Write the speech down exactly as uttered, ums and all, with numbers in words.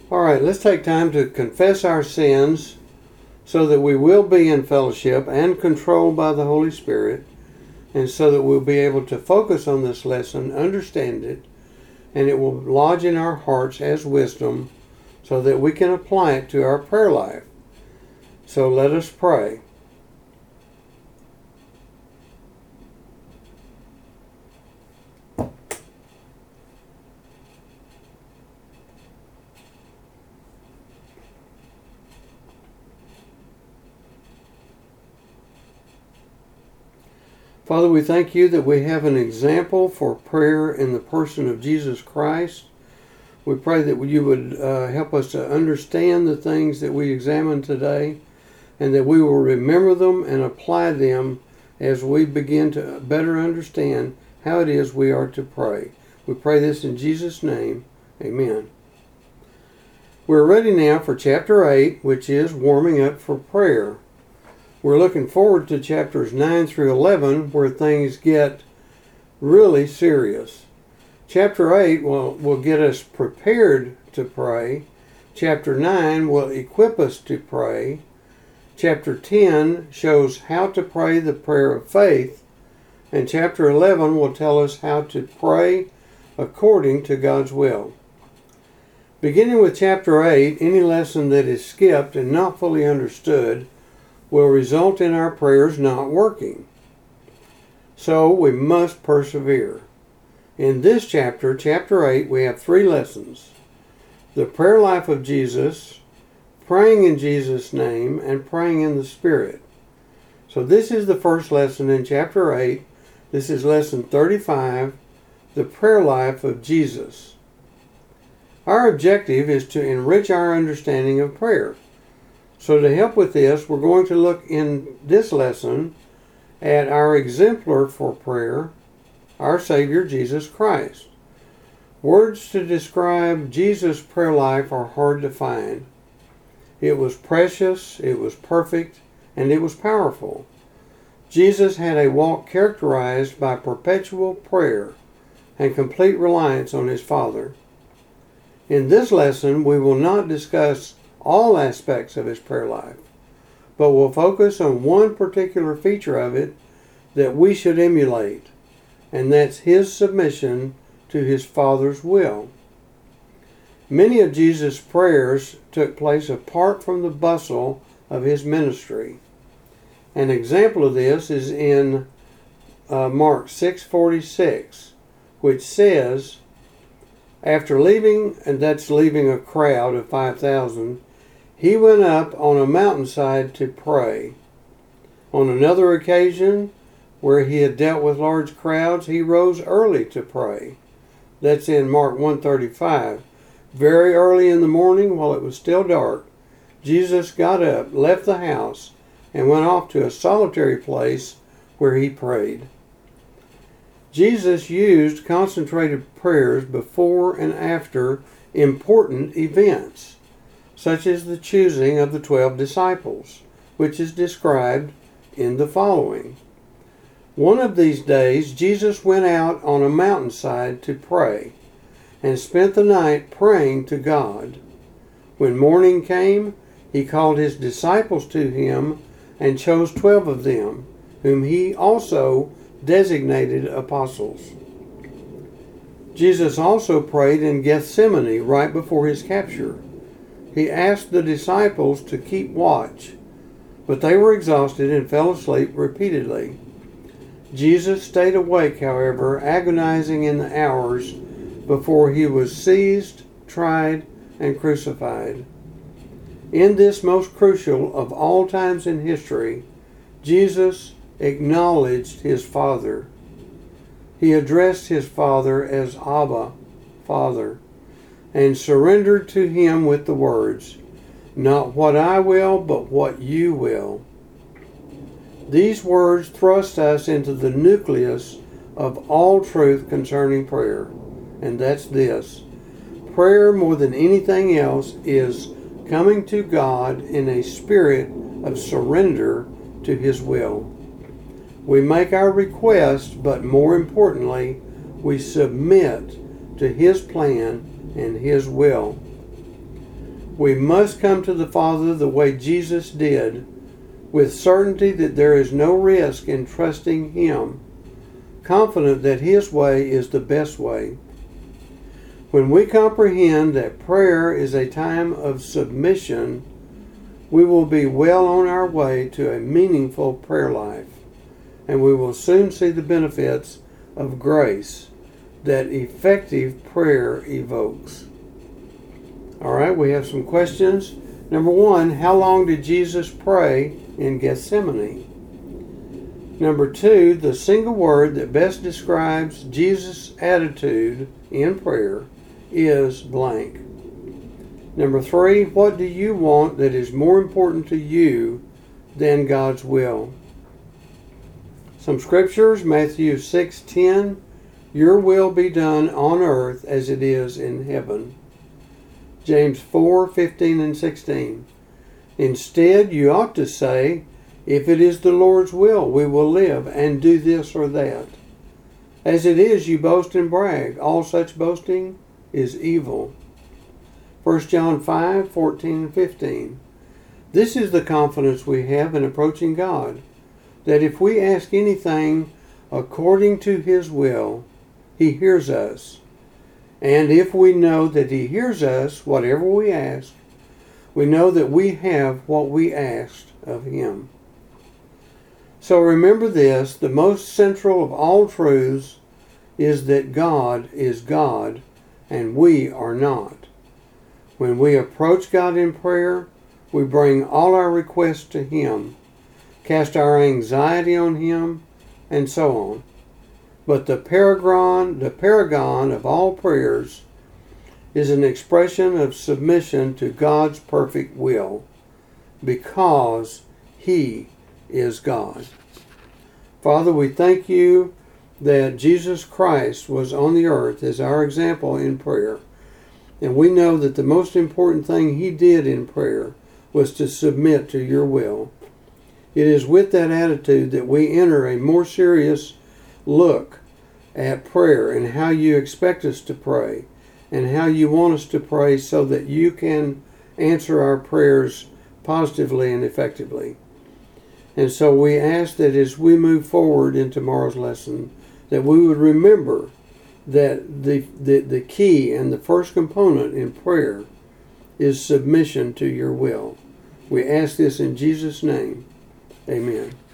All right, let's take time to confess our sins so that we will be in fellowship and controlled by the Holy Spirit, and so that we'll be able to focus on this lesson, understand it, and it will lodge in our hearts as wisdom so that we can apply it to our prayer life. So let us pray. Father, we thank you that we have an example for prayer in the person of Jesus Christ. We pray that you would uh, help us to understand the things that we examine today, and that we will remember them and apply them as we begin to better understand how it is we are to pray. We pray this in Jesus' name. Amen. We're ready now for chapter eight, which is warming up for prayer. We're looking forward to chapters nine through eleven, where things get really serious. Chapter eight will, will get us prepared to pray. Chapter nine will equip us to pray. Chapter ten shows how to pray the prayer of faith. And chapter eleven will tell us how to pray according to God's will. Beginning with chapter eight, any lesson that is skipped and not fully understood will result in our prayers not working. So we must persevere. In this chapter, chapter eight, we have three lessons: the prayer life of Jesus, praying in Jesus' name, and praying in the Spirit. So this is the first lesson in chapter eight. This is lesson thirty-five, the prayer life of Jesus. Our objective is to enrich our understanding of prayer. So to help with this, we're going to look in this lesson at our exemplar for prayer, our Savior Jesus Christ. Words to describe Jesus' prayer life are hard to find. It was precious, it was perfect, and it was powerful. Jesus had a walk characterized by perpetual prayer and complete reliance on his Father. In this lesson, we will not discuss all aspects of his prayer life, but we'll focus on one particular feature of it that we should emulate, and that's his submission to his Father's will. Many of Jesus' prayers took place apart from the bustle of his ministry. An example of this is in uh, Mark six forty-six, which says, after leaving, and that's leaving a crowd of five thousand, he went up on a mountainside to pray. On another occasion, where he had dealt with large crowds, he rose early to pray. That's in Mark one thirty-five. Very early in the morning, while it was still dark, Jesus got up, left the house, and went off to a solitary place where he prayed. Jesus used concentrated prayers before and after important events, such as the choosing of the twelve disciples, which is described in the following. One of these days, Jesus went out on a mountainside to pray, and spent the night praying to God. When morning came, he called his disciples to him and chose twelve of them, whom he also designated apostles. Jesus also prayed in Gethsemane right before his capture. He asked the disciples to keep watch, but they were exhausted and fell asleep repeatedly. Jesus stayed awake, however, agonizing in the hours before he was seized, tried, and crucified. In this most crucial of all times in history, Jesus acknowledged his Father. He addressed his Father as Abba, Father, and surrendered to him with the words, "Not what I will, but what you will." These words thrust us into the nucleus of all truth concerning prayer, and that's this: prayer, more than anything else, is coming to God in a spirit of surrender to his will. We make our request, but more importantly, we submit to his plan and his will. We must come to the Father the way Jesus did, with certainty that there is no risk in trusting Him, confident that His way is the best way. When we comprehend that prayer is a time of submission, we will be well on our way to a meaningful prayer life, and we will soon see the benefits of grace that effective prayer evokes. All right, we have some questions. Number one, how long did Jesus pray in Gethsemane? Number two, the single word that best describes Jesus' attitude in prayer is blank. Number three, what do you want that is more important to you than God's will? Some scriptures, Matthew six ten, your will be done on earth as it is in heaven. James four fifteen and sixteen. Instead, you ought to say, if it is the Lord's will, we will live and do this or that. As it is, you boast and brag. All such boasting is evil. First John five fourteen and fifteen. This is the confidence we have in approaching God, that if we ask anything according to His will, He hears us. And if we know that He hears us, whatever we ask, we know that we have what we asked of Him. So remember this, the most central of all truths is that God is God and we are not. When we approach God in prayer, we bring all our requests to Him, cast our anxiety on Him, and so on. But the paragon, the paragon of all prayers is an expression of submission to God's perfect will, because He is God. Father, we thank You that Jesus Christ was on the earth as our example in prayer. And we know that the most important thing He did in prayer was to submit to Your will. It is with that attitude that we enter a more serious look at prayer and how You expect us to pray and how You want us to pray so that You can answer our prayers positively and effectively. And so we ask that as we move forward in tomorrow's lesson, that we would remember that the, the, the key and the first component in prayer is submission to Your will. We ask this in Jesus' name. Amen.